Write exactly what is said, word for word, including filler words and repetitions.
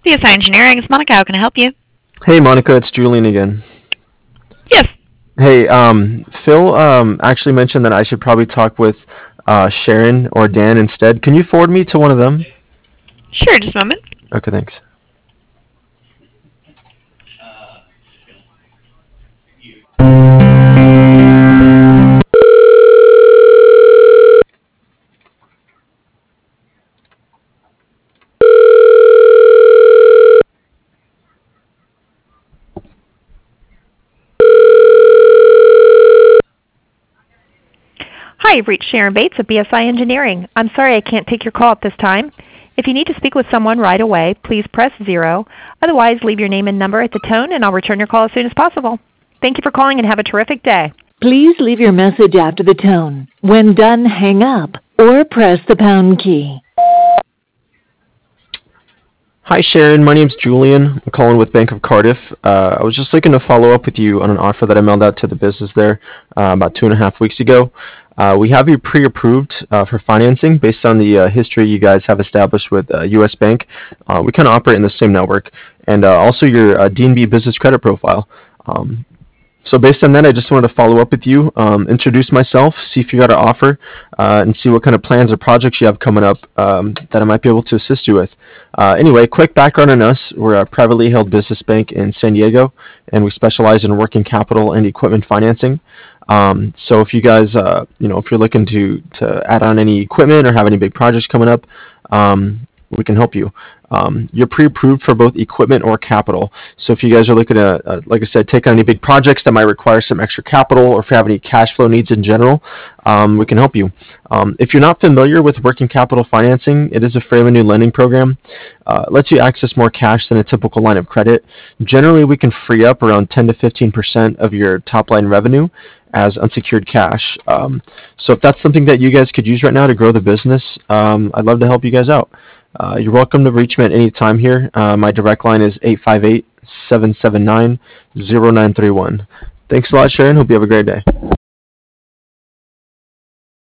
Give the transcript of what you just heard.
B S I Engineering, it's Monica. How can I help you? Hey Monica, it's Julian again. Yes. Hey, um, Phil um, actually mentioned that I should probably talk with uh, Sharon or Dan instead. Can you forward me to one of them? Sure, just a moment. Okay, thanks. Hi, you've reached Sharon Bates of B S I Engineering. I'm sorry I can't take your call at this time. If you need to speak with someone right away, please press zero. Otherwise, leave your name and number at the tone, and I'll return your call as soon as possible. Thank you for calling and have a terrific day. Please leave your message after the tone. When done, hang up or press the pound key. Hi Sharon, my name's Julian. I'm calling with Bank of Cardiff. Uh, I was just looking to follow up with you on an offer that I mailed out to the business there uh, about two and a half weeks ago. Uh, we have you pre-approved uh, for financing based on the uh, history you guys have established with uh, U S Bank. Uh, we kind of operate in the same network, and uh, also your uh, D N B business credit profile. Um, So based on that, I just wanted to follow up with you, um, introduce myself, see if you got an offer, uh, and see what kind of plans or projects you have coming up um, that I might be able to assist you with. Uh, anyway, quick background on us. We're a privately held business bank in San Diego, and we specialize in working capital and equipment financing. Um, so if you guys, uh, you know, if you're looking to, to add on any equipment or have any big projects coming up, um, we can help you. Um, you're pre-approved for both equipment or capital. So if you guys are looking to, uh, like I said, take on any big projects that might require some extra capital, or if you have any cash flow needs in general, um, we can help you. Um, if you're not familiar with working capital financing, it is a fairly new lending program. Uh, it lets you access more cash than a typical line of credit. Generally, we can free up around ten to fifteen percent of your top line revenue as unsecured cash. Um, so if that's something that you guys could use right now to grow the business, um, I'd love to help you guys out. Uh, you're welcome to reach me at any time here. Uh, my direct line is eight five eight, seven seven nine, zero nine three one. Thanks a lot, Sharon. Hope you have a great day.